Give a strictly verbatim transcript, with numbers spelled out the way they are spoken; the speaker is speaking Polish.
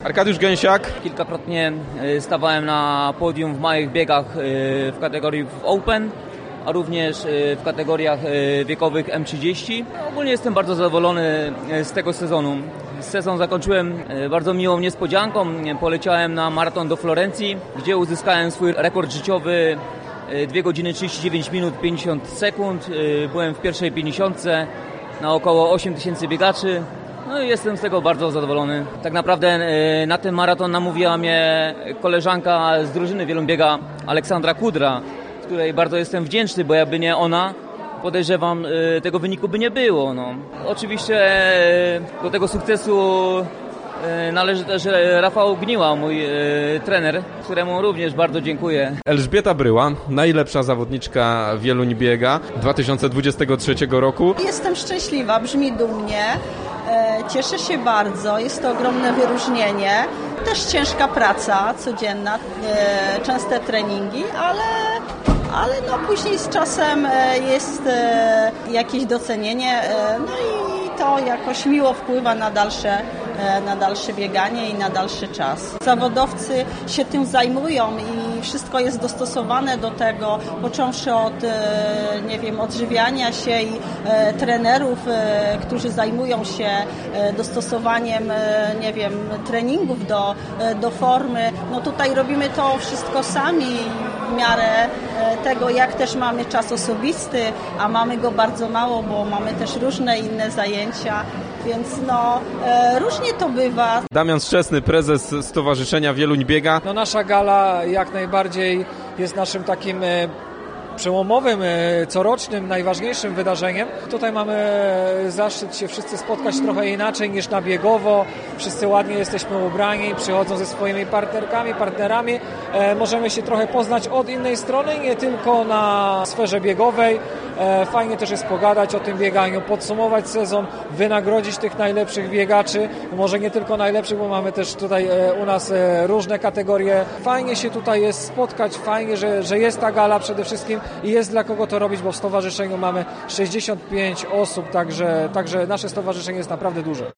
Arkadiusz Gęsiak. Kilkakrotnie stawałem na podium w małych biegach w kategorii Open, a również w kategoriach wiekowych M trzydzieści. Ogólnie jestem bardzo zadowolony z tego sezonu. Sezon zakończyłem bardzo miłą niespodzianką. Poleciałem na maraton do Florencji, gdzie uzyskałem swój rekord życiowy dwie godziny trzydzieści dziewięć minut pięćdziesiąt sekund. Byłem w pierwszej pięćdziesiątce na około osiem tysięcy biegaczy. No i jestem z tego bardzo zadowolony. Tak naprawdę na ten maraton namówiła mnie koleżanka z drużyny Wielumbiega, Aleksandra Kudra, z której bardzo jestem wdzięczny, bo jakby nie ona, podejrzewam, tego wyniku by nie było. No. Oczywiście do tego sukcesu należy też Rafał Gniła, mój trener, któremu również bardzo dziękuję. Elżbieta Bryła, najlepsza zawodniczka Wieluń Biega dwa tysiące dwudziestego trzeciego roku. Jestem szczęśliwa, brzmi dumnie. Cieszę się bardzo, jest to ogromne wyróżnienie. Też ciężka praca codzienna, częste treningi, ale, ale no później z czasem jest jakieś docenienie, no i to jakoś miło wpływa na dalsze, na dalsze bieganie i na dalszy czas. Zawodowcy się tym zajmują i wszystko jest dostosowane do tego, począwszy od, nie wiem, odżywiania się i trenerów, którzy zajmują się dostosowaniem, nie wiem, treningów do, do formy. No tutaj robimy to wszystko sami w miarę tego, jak też mamy czas osobisty, a mamy go bardzo mało, bo mamy też różne inne zajęcia, więc no różnie to bywa. Damian Szczesny, prezes Stowarzyszenia Wieluń Biega. No nasza gala jak najbardziej jest naszym takim przełomowym, corocznym, najważniejszym wydarzeniem. Tutaj mamy zaszczyt się wszyscy spotkać trochę inaczej niż na biegowo. Wszyscy ładnie jesteśmy ubrani, przychodzą ze swoimi partnerkami, partnerami. E, możemy się trochę poznać od innej strony, nie tylko na sferze biegowej. E, fajnie też jest pogadać o tym bieganiu, podsumować sezon, wynagrodzić tych najlepszych biegaczy. Może nie tylko najlepszych, bo mamy też tutaj e, u nas e, różne kategorie. Fajnie się tutaj jest spotkać, fajnie, że, że jest ta gala przede wszystkim i jest dla kogo to robić, bo w stowarzyszeniu mamy sześćdziesiąt pięć osób, także, także nasze stowarzyszenie jest naprawdę duże.